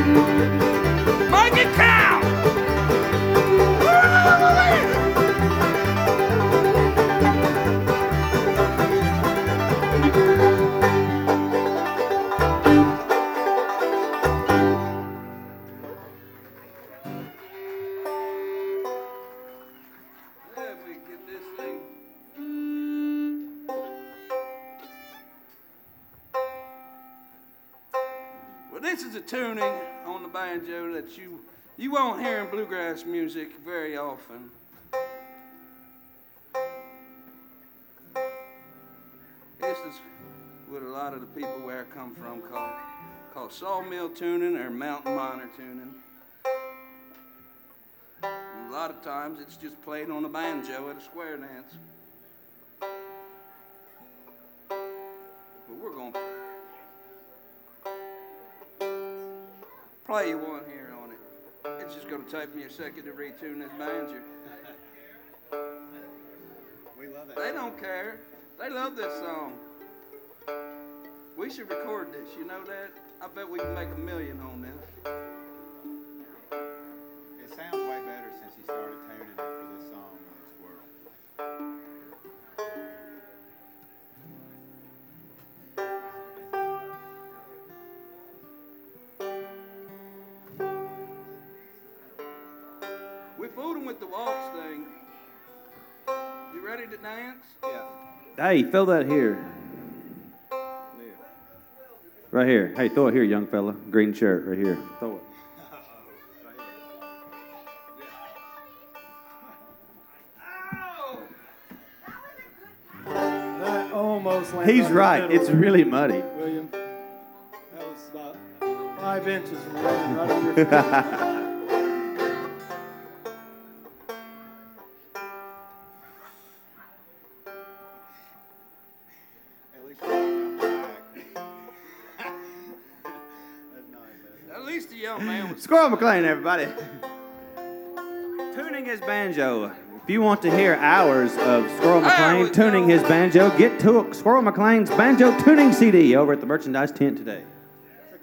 Make it count! Let me get this thing. Well, this is a tuning on the banjo that you won't hear in bluegrass music very often. This is what a lot of the people where I come from call sawmill tuning or mountain miner tuning. And a lot of times it's just played on a banjo at a square dance. But we're going to play you one here on it. It's just going to take me a second to retune this banjo. We love it. They don't care. They love this song. We should record this, you know that? I bet we can make $1 million on this. It sounds way better since he started tuning it for this song on Squirrel. We fooled him with the waltz thing. You ready to dance? Yeah. Hey, throw that here. Right here. Hey, throw it here, young fella. Green shirt, right here. Throw it. That almost landed. He's on your right. fiddle, It's really muddy. William. That was about 5 inches from landing right on your fiddle. At least you're not coming back. That's nice. At least the young man was... Squirrel McLean, everybody. Tuning his banjo. If you want to hear hours of Squirrel McLean tuning his banjo, get to Squirrel McLean's banjo tuning CD over at the merchandise tent today.